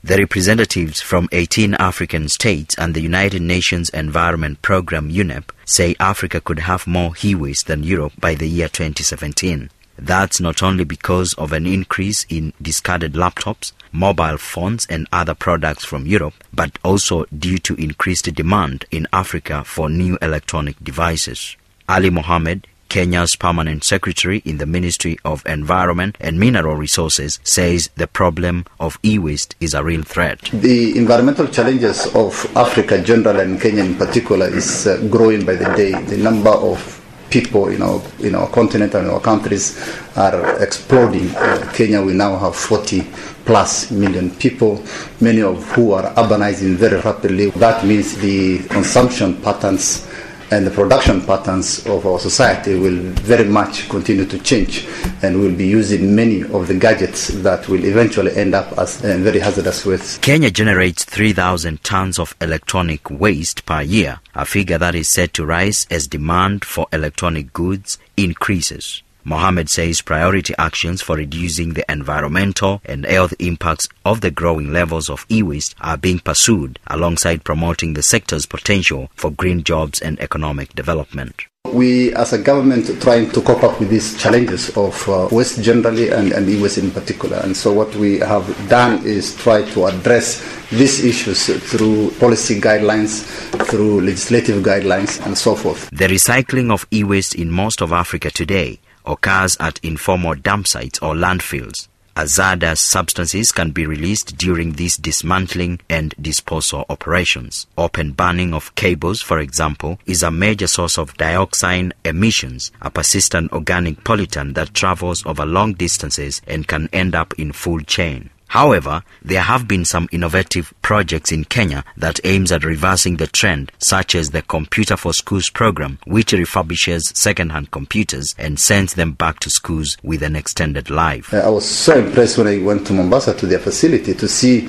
The representatives from 18 African states and the United Nations Environment Programme UNEP say Africa could have more e-waste than Europe by the year 2017. That's not only because of an increase in discarded laptops, mobile phones and other products from Europe, but also due to increased demand in Africa for new electronic devices. Ali Mohammed, Kenya's permanent secretary in the Ministry of Environment and Mineral Resources, says the problem of e-waste is a real threat. The environmental challenges of Africa generally and Kenya in particular is growing by the day. The number of people in our continent and our countries are exploding. Kenya, we now have 40 plus million people, many of who are urbanizing very rapidly. That means the consumption patterns and the production patterns of our society will very much continue to change, and we'll be using many of the gadgets that will eventually end up as very hazardous waste. Kenya generates 3,000 tons of electronic waste per year, a figure that is set to rise as demand for electronic goods increases. Mohammed says priority actions for reducing the environmental and health impacts of the growing levels of e-waste are being pursued alongside promoting the sector's potential for green jobs and economic development. We as a government are trying to cope up with these challenges of waste generally and e-waste in particular. And so what we have done is try to address these issues through policy guidelines, through legislative guidelines and so forth. The recycling of e-waste in most of Africa today occurs at informal dump sites or landfills. Hazardous substances can be released during these dismantling and disposal operations. Open burning of cables, for example, is a major source of dioxin emissions, a persistent organic pollutant that travels over long distances and can end up in food chain. However, there have been some innovative projects in Kenya that aims at reversing the trend, such as the Computer for Schools program, which refurbishes second-hand computers and sends them back to schools with an extended life. I was so impressed when I went to Mombasa to their facility to see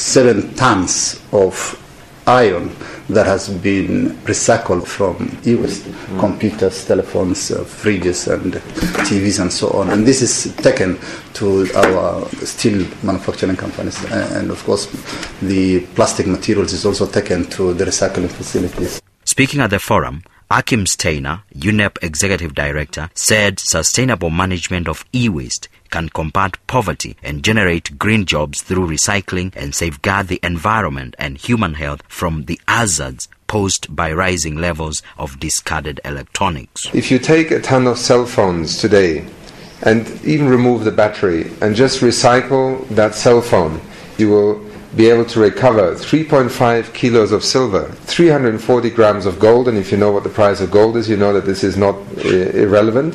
7 tons of iron that has been recycled from e-waste, computers, telephones, fridges and TVs and so on. And this is taken to our steel manufacturing companies. And of course, the plastic materials is also taken to the recycling facilities. Speaking at the forum, Akim Steiner, UNEP Executive Director, said sustainable management of e-waste can combat poverty and generate green jobs through recycling and safeguard the environment and human health from the hazards posed by rising levels of discarded electronics. If you take a ton of cell phones today and even remove the battery and just recycle that cell phone, you will be able to recover 3.5 kilos of silver, 340 grams of gold, and if you know what the price of gold is, you know that this is not irrelevant,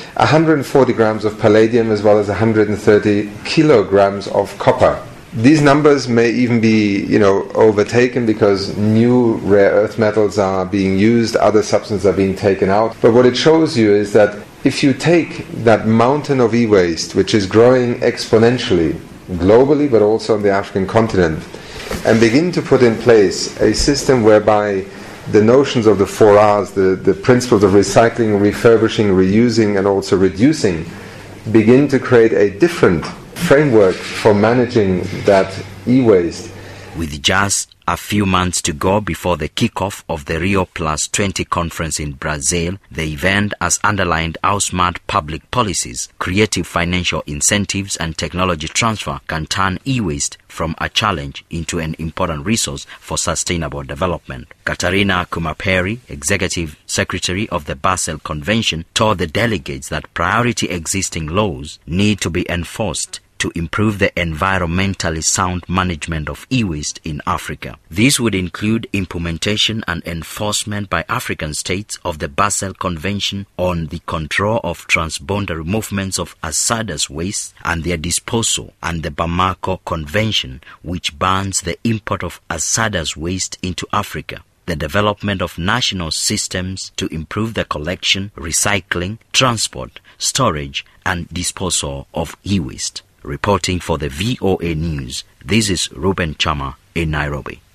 140 grams of palladium as well as 130 kilograms of copper. These numbers may even be, overtaken because new rare earth metals are being used, other substances are being taken out. But what it shows you is that if you take that mountain of e-waste, which is growing exponentially, globally but also on the African continent, and begin to put in place a system whereby the notions of the 4 R's, the principles of recycling, refurbishing, reusing and also reducing, begin to create a different framework for managing that e-waste. With just a few months to go before the kickoff of the Rio Plus 20 conference in Brazil, the event has underlined how smart public policies, creative financial incentives and technology transfer can turn e-waste from a challenge into an important resource for sustainable development. Katarina Kumaperi, Executive Secretary of the Basel Convention, told the delegates that priority existing laws need to be enforced to improve the environmentally sound management of e-waste in Africa. This would include implementation and enforcement by African states of the Basel Convention on the control of transboundary movements of hazardous waste and their disposal, and the Bamako Convention, which bans the import of hazardous waste into Africa. The development of national systems to improve the collection, recycling, transport, storage, and disposal of e-waste. Reporting for the VOA News, this is Ruben Chama in Nairobi.